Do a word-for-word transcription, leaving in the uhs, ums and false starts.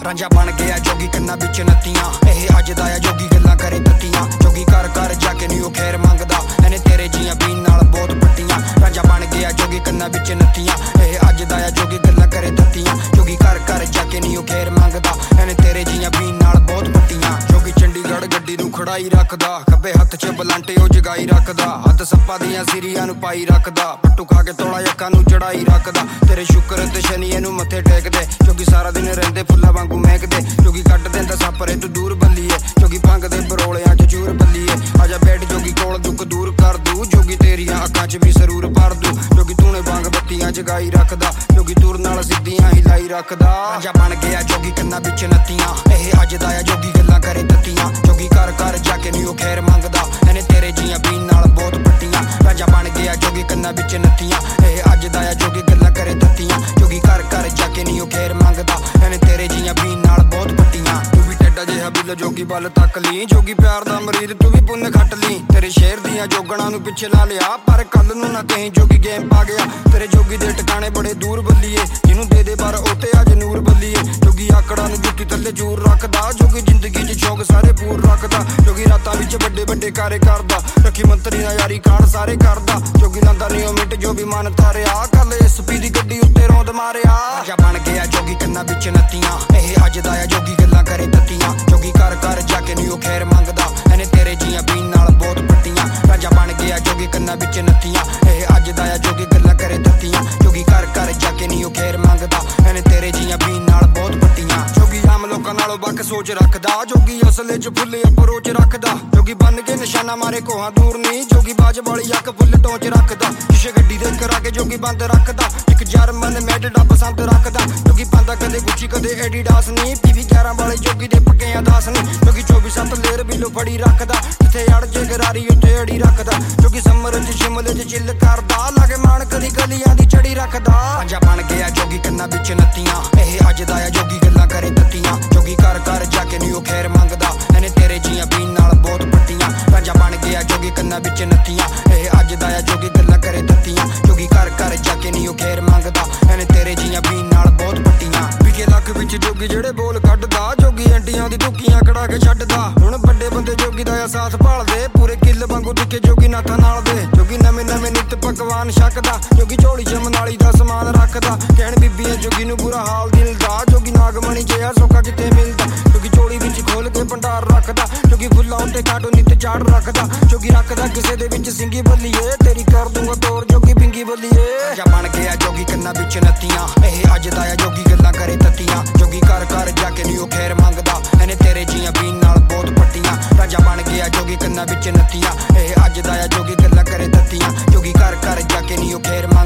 ਰਾਂਝਾ ਬਣ ਗਿਆ ਜੋਗੀ ਕੰਨਾਂ ਵਿੱਚ ਨੱਤੀਆਂ। ਇਹ ਅੱਜ ਦਾ ਆ ਜੋਗੀ ਗੱਲਾਂ ਕਰੇ ਤੱਤੀਆਂ। ਜੋਗੀ ਘਰ ਘਰ ਜਾ ਕੇ ਨੀ ਉਹ ਖੈਰ ਮੰਗਦਾ, ਇਹਨੇ ਤੇਰੇ ਜੀਆਂ ਪੀਣ ਨਾਲ ਬਹੁਤ ਪੱਟੀਆਂ। ਰਾਂਝਾ ਬਣ ਗਿਆ ਜੋਗੀ ਕੰਨਾਂ ਵਿੱਚ ਨੱਤੀਆਂ। ਇਹ ਅੱਜ ਦਾ ਆ ਜੋਗੀ ਗੱਲਾਂ ਕਰੇ ਤੱਤੀਆਂ। ਜੋਗੀ ਘਰ ਘਰ ਜਾ ਕੇ ਨੀ ਉਹ ਖੈਰ ਮੰਗਦਾ, ਇਹਨੇ ਤੇਰੇ ਜੀਆਂ ਪੀਣ ਨਾਲ ਬਹੁਤ ਪੱਟੀਆਂ। ਜੋਗੀ ਚੰਡੀਗੜ੍ਹ ਗੱਡੀ ਨੂੰ ਖੜਾਈ ਰੱਖਦਾ, ਖੱਬੇ ਹੱਥ 'ਚ ਬਲਾਂਟੇ ਉਹ ਜਗਾਈ ਰੱਖਦਾ। ਹੱਥ ਸੱਪਾਂ ਦੀਆਂ ਸਿਰੀਆਂ ਨੂੰ ਪਾਈ ਰੱਖਦਾ, ਪੱਟੂ ਖਾ ਕੇ ਤੋਲਾ ਅੱਖਾਂ ਨੂੰ ਚੜਾਈ ਰੱਖਦਾ। ਤੇਰੇ ਸ਼ੁਕਰ ਤੇ ਸ਼ਨੀ ਇਹਨੂੰ ਮੱਥੇ ਟੇਕਦੇ, ਜੋਗੀ ਸਾਰਾ ਦਿਨ ਰਹਿੰਦੇ ਫੁੱਲਾਂ ਵਾਂਗੂ ਮਹਿਕਦੇ। ਜੋਗੀ ਕੱਢ ਦਿੰਦਾ ਸਾਪਰੇ ਤੂੰ ਦੂਰ ਬੱਲੀਏ, ਜੋਗੀ ਭੰਗ ਦੇ ਬਰੋਲਿਆਂ 'ਚ ਚੂਰ ਬੱਲੀਏ। ਆਜਾ ਬੈਠ ਜੋਗੀ ਕੋਲ ਦੁੱਖ ਦੂਰ ਕਰ ਦੂ, ਜੋਗੀ ਤੇਰੀਆਂ ਅੱਖਾਂ 'ਚ ਵੀ ਸਰੂਰ ਭਰ ਦੂ। ਜੋਗੀ ਤੂਨੇ ਵਾਂਗ ਬੱਤੀਆਂ ਜਗਾਈ ਰੱਖਦਾ, ਜੋਗੀ ਤੁਰ ਨਾਲ ਸਿੱਧੀਆਂ ਹੀ ਲਾਈ ਰੱਖਦਾ। ਰਾਂਝਾ ਬਣ ਗਿਆ ਜੋਗੀ ਕੰਨਾਂ ਵਿੱਚ ਨੱਤੀਆਂ। ਇਹ ਅੱਜ ਦਾ ਆ ਜੋਗੀ ਗੱਲਾਂ ਕਰੇ ਤੱਤੀਆਂ। ਜੋਗੀ ਘਰ ਘਰ ਜਾ ਕੇ ਨੀ ਉਹ ਖੈਰ ਮੰਗਦਾ, ਇਹਨੇ ਤੇਰੇ ਜੀਆਂ ਪੀਣ ਨਾਲ ਬਹੁਤ ਪੱਟੀਆਂ। ਰਾਂਝਾ ਬਣ ਗਿਆ ਜੋਗੀ ਕੰਨਾਂ ਵਿੱਚ ਨੱਤੀਆਂ। ਇਹ ਅੱਜ ਦਾ ਆ ਜੋਗੀ ਗੱਲਾਂ ਕਰੇ ਤੱਤੀਆਂ। ਜੋਗੀ ਘਰ ਘਰ ਜਾ ਕੇ ਨੀ ਉਹ ਖੈਰ ਮੰਗਦਾ, ਇਹਨੇ ਤੇਰੇ ਜੀਆਂ ਪੀਣ ਨਾਲ ਬਹੁਤ ਪੱਟੀਆਂ। ਤੂੰ ਵੀ ਟੇਡਾ ਜਿਹਾ ਬਿੱਲ ਜੋਗੀ ਵੱਲ ਤੱਕ ਲਈ, ਜੋਗੀ ਪਿਆਰ ਦਾ ਮਰੀਦ ਤੂੰ ਵੀ ਪੁੰਨ ਖੱਟ ਲਈ। ਤੇਰੇ ਸ਼ੇਰ ਦੀਆਂ ਜੋਗਣਾ ਨੂੰ ਪਿੱਛੇ ਲਾ ਲਿਆ, ਪਰ ਕੱਲ ਨੂੰ ਨਾ ਕਹੀਂ ਜੋਗੀ ਗੇਮ ਪਾ ਗਿਆ। ਤੇਰੇ ਜੋਗੀ ਦੇ ਟਿਕਾਣੇ ਬੜੇ ਦੂਰ ਬੱਲੀਏ, ਜਿਹਨੂੰ ਦੇ ਦੇ ਪਰ ਉੱਤੇ ਅੱਜ ਨੂਰ ਬੱਲੀਏ। ਜੋਗੀ ਆਕੜਾਂ ਨੂੰ ਜੁੱਤੀ ਥੱਲੇ ਜੂਰ ਰੱਖਦਾ, ਜੋਗੀ ਜ਼ਿੰਦਗੀ 'ਚ ਸ਼ੌਕ ਸਾਰੇ ਪੂਰ ਰੱਖਦਾ। ਜੋਗੀ ਰਾਤਾਂ ਵਿੱਚ ਵੱਡੇ ਵੱਡੇ ਕਾਰੇ ਕਰਦਾ, ਰੱਖੀ ਮੰਤਰੀ ਨਾਲ ਯਾਰੀ ਕਾਂਡ ਸਾਰੇ ਕਰਦਾ। ਜੋਗੀ ਲਾਂਦਾ ਨੀ ਉਹ ਮਿੰਟ ਜੋ ਵੀ ਮਨ ਤਾਰਿਆ, ਕੱਲ ਐਸ ਪੀ ਦੀ ਗੱਡੀ ਉੱਤੇ ਰੋਂਦ ਮਾਰਿਆ। ਰਾਂਝਾ ਬਣ ਗਿਆ ਜੋਗੀ ਕੰਨਾਂ ਵਿੱਚ ਨੱਤੀਆਂ। ਇਹ ਅੱਜ ਦਾ ਆ ਜੋਗੀ ਗੱਲਾਂ ਕਰੇ ਤੱਤੀਆਂ। ਜੋਗੀ ਘਰ ਘਰ ਜਾ ਕੇ ਨੀ ਉਹ ਖੈਰ ਮੰਗਦਾ, ਇਹਨੇ ਤੇਰੇ ਜੀਆਂ ਪੀਣ ਨਾਲ ਬਹੁਤ ਪੱਟੀਆਂ। ਰਾਂਝਾ ਬਣ ਗਿਆ ਜੋਗੀ ਕੰਨਾਂ ਵਿੱਚ ਨੱਤੀਆਂ। ਇਹ ਅੱਜ ਦਾ ਆ ਜੋਗੀ ਗੱਲਾਂ ਕਰੇ ਤੱਤੀਆਂ। ਜੋਗੀ ਘਰ ਘਰ ਜਾ ਕੇ ਨੀ ਉਹ ਖੈਰ ਮੰਗਦਾ, ਇਹਨੇ ਤੇਰੇ ਜੀਆਂ ਪੀਣ ਨਾਲ ਬਹੁਤ ਪੱਟੀਆਂ। ਜੋਗੀ ਆਮ ਲੋਕਾਂ ਨਾਲੋਂ ਵੱਖ ਸੋਚ ਰੱਖਦਾ, ਜੋਗੀ ਅਸਲੇ 'ਚ ਫੁੱਲੇ ਅਪਰੋਚ ਰੱਖਦਾ। ਜੋਗੀ ਬਣ ਕੇ ਨਿਸ਼ਾਨਾ ਮਾਰੇ ਕੋਹਾਂ ਦੂਰ ਨੀ, ਜੋਗੀ ਬਾਜ ਵਾਲੀ ਅੱਖ ਫੁੱਲ ਟੋਚ ਰੱਖਦਾ। ਸ਼ੀਸ਼ੇ ਗੱਡੀ ਦੇ ਕਰਾ ਕੇ ਜੋਗੀ ਬੰਦ ਰੱਖਦਾ, ਇੱਕ ਜਰਮਨ ਮੈਡ ਦਾ ਪਸੰਦ ਰੱਖਦਾ। ਜੋਗੀ ਪਾਂਦਾ ਕਦੇ ਗੁੱਚੀ ਕਦੇ ਐਡੀਡਾਸ ਨੀ, ਪੀਵੀ ਗਿਆਰਾਂ ਵਾਲੇ ਜੋਗੀ ਦੇ ਪੱਕਿਆਂ ਦਾਸ ਨੀ। ਜੋਗੀ ਚੌਵੀ ਸੱਤ ਲੇਰ ਬਿੱਲੋ ਫੜੀ ਰੱਖਦਾ, ਜਿੱਥੇ ਅੜ ਜੇ ਗਰਾਰੀ ਉੱਥੇ ਅੜੀ ਰੱਖਦਾ। ਜੋਗੀ ਸਮਰ 'ਚ ਸ਼ਿਮਲੇ 'ਚ ਚਿੱਲ ਕਰਦਾ, ਲਾਗੇ ਮਾਣ ਕਦੀ ਗਲੀਆਂ ਦੀ ਚੜੀ ਰੱਖਦਾ। ਰਾਂਝਾ ਬਣ ਗਿਆ ਜੋਗੀ ਕੰਨਾਂ ਵਿੱਚ ਨੱਤੀਆਂ। ਇਹ ਅੱਜ ਦਾ ਆ ਜੋਗੀ ਗੱਲਾਂ ਕਰੇ ਤੱਤੀਆਂ। ਜੋਗੀ ਘਰ ਘਰ ਜਾ ਕੇ ਨੀ ਉਹ ਖੈਰ ਮੰਗਦਾ, ਇਹਨੇ ਤੇਰੇ ਜੀਆਂ ਪੀਣ ਨਾਲ ਬਹੁਤ ਪੱਟੀਆਂ। ਰਾਂਝਾ ਬਣ ਗਿਆ ਜੋਗੀ ਕੰਨਾਂ ਵਿੱਚ ਨੱਤੀਆਂ। ਇਹ ਅੱਜ ਦਾ ਆ ਜੋਗੀ ਗੱਲਾਂ ਕਰੇ ਤੱਤੀਆਂ। ਜੋਗੀ ਘਰ ਘਰ ਜਾ ਕੇ ਨੀ ਉਹ ਖੈਰ ਮੰਗਦਾ, ਇਹਨੇ ਤੇਰੇ ਜੀਆਂ ਪੀਣ ਨਾਲ ਬਹੁਤ ਪੱਟੀਆਂ। ਵਿਕੇ ਲੱਖ ਵਿੱਚ ਜੋਗੀ ਜਿਹੜੇ ਬੋਲ ਕੱਢਦਾ, ਜੋਗੀ ਐਂਟੀਆਂ ਦੀ ਦੁੱਕੀਆਂ ਕਢਾ ਕੇ ਛੱਡਦਾ। ਹੁਣ ਵੱਡੇ ਬੰਦੇ ਜੋਗੀ ਦਾ ਆ ਸਾਥ ਭਾਲਦੇ, ਪੂਰੇ ਕਿੱਲ ਵਾਂਗੂ ਦਿਖੇ ਜੋਗੀ ਨਾਥਾਂ ਨਾਲ ਦੇ। ਜੋਗੀ ਨਵੇਂ ਨਵੇਂ ਨਿੱਤ ਪਕਵਾਨ ਛਕਦਾ, ਜੋਗੀ ਝੋਲੀ 'ਚ ਮਨਾਲੀ ਦਾ ਸਮਾਨ ਰੱਖਦਾ। ਕਹਿਣ ਬੀਬੀਆਂ ਜੋਗੀ ਨੂੰ ਬੁਰਾ ਹਾਲ ਦਿਲ ਦਾ, ਜੋਗੀ ਨਾਗਮਣੀ ਜਿਹਾ ਸੌਖਾ ਕਿਤੇ ਮਿਲਦਾ। ਜੋਗੀ ਝੋਲੀ ਵਿੱਚ ਖੋਲ ਕੇ ਭੰਡਾਰ ਰੱਖਦਾ, ਜੋਗੀ ਫੁੱਲਾਂ ਉੱਤੇ ਕਾਟੋ ਨਿੱਤ ਚਾੜ ਰੱਖਦਾ। ਜੋਗੀ ਰੱਖਦਾ ਕਿਸੇ ਦੇ ਵਿੱਚ ਸਿੰਗੀ ਬੱਲੀਏ, ਤੇਰੀ ਕਰ ਦੂੰਗਾ ਤੋਰ ਜੋਗੀ ਬਿੰਗੀ ਬੱਲੀਏ। ਰਾਂਝਾ ਬਣ ਗਿਆ ਜੋਗੀ ਕੰਨਾਂ ਵਿੱਚ ਨੱਤੀਆਂ। ਇਹ ਅੱਜ ਦਾ ਆ ਜੋਗੀ ਗੱਲਾਂ ਕਰੇ ਤੱਤੀਆਂ। ਜੋਗੀ ਘਰ ਘਰ ਜਾ ਕੇ ਨੀ ਉਹ ਖੈਰ ਮੰਗਦਾ, ਇਹਨੇ ਤੇਰੇ ਜੀਆਂ ਪੀਣ ਨਾਲ ਬਹੁਤ ਪੱਟੀਆਂ। ਰਾਂਝਾ ਬਣ ਗਿਆ ਜੋਗੀ ਕੰਨਾਂ ਵਿੱਚ ਨੱਤੀਆਂ। ਇਹ ਅੱਜ ਦਾ ਆ ਜੋਗੀ ਗੱਲਾਂ ਕਰੇ ਤੱਤੀਆਂ। ਜੋਗੀ ਘਰ ਘਰ ਜਾ ਕੇ ਨੀ ਉਹ ਖੈਰ